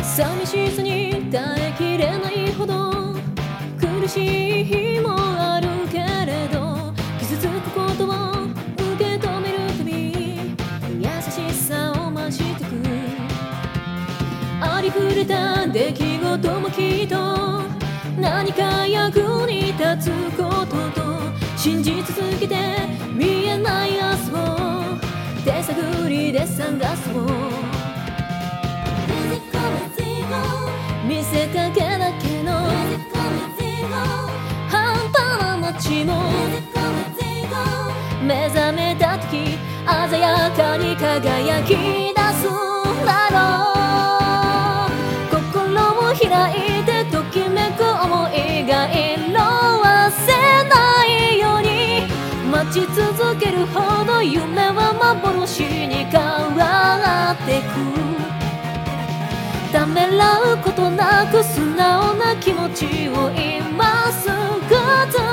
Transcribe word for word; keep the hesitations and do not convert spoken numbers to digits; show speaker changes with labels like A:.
A: 寂しさに耐えきれないほど苦しい日もあるけれど、傷つくことを受け止めるたび優しさを増してく。ありふれた出来事もきっと何か役に立つことと信じ続けて、見えない明日を手探りで探そう。見せかけだけの半端な街も目覚めた時鮮やかに輝き出すだろう。心を開いてときめく想いが色あせないように待ち続けるほど夢は幻に変わってく。ためらうことなく素直な気持ちを今すぐ